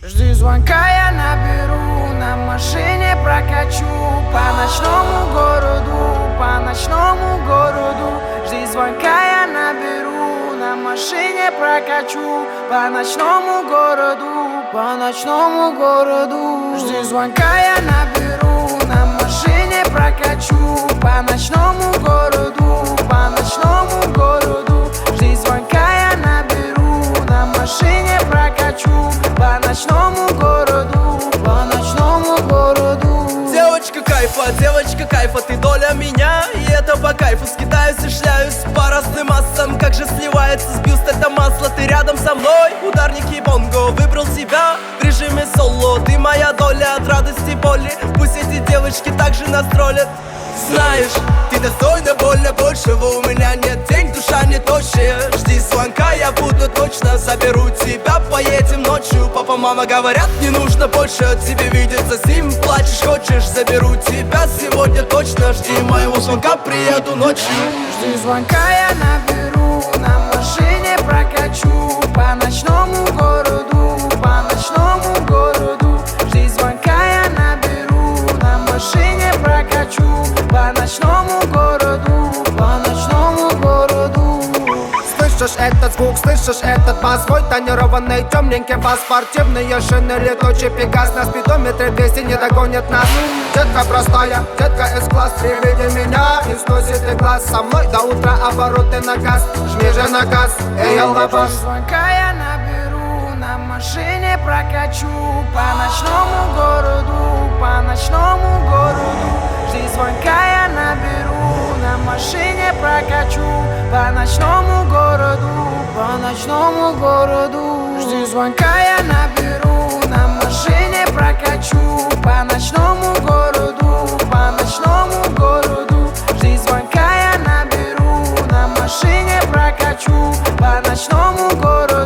Жди звонка, я наберу, на машине прокачу по ночному городу, по ночному городу. Жди звонка, я наберу, на машине прокачу по ночному городу, по ночному городу. Жди звонка, я наберу, на машине прокачу по ночному городу, по ночному городу. Жди звонка, я наберу, на машине прокачу по ночному городу, по ночному городу. Девочка кайфа, ты доля меня, и это по кайфу. Скитаюсь и шляюсь по разным массам, как же сливается с бюст это масло. Ты рядом со мной, ударники бонго, выбрал себя в режиме соло. Ты моя доля от радости боли, пусть эти девочки также настролят. Знаешь, ты достойна больно большего, у меня нет денег, душа не тощая. Жди звонка, я буду точно, заберу тебя, поедем ночью. Папа, мама говорят, не нужно больше от тебя видеться с ним. Плачешь, хочешь, заберу тебя сегодня точно. Жди моего звонка, приеду ночью. Жди звонка, я наберу, на машине прокачу по ночному городу, по ночному городу. Жди звонка, я наберу, на машине прокачу по ночному городу, по ночному городу. Слышишь этот звук, слышишь этот бас? Свой тонированный темненький бас, спортивные шины, летучий пегас. На спидометре 200 не догонит нас. Детка простая, детка С-класс. При виде меня не сносит и глаз. Со мной до утра обороты на газ. Жми же на газ, эй, алабаш. Звонка я наберу, на машине прокачу по ночному городу, по ночному городу. Жди звонка, я наберу, на машине прокачу по ночному городу, по ночному городу. Жди звонка, я наберу, на машине прокачу по ночному городу, по ночному городу. Жди звонка, я наберу, на машине прокачу по ночному городу.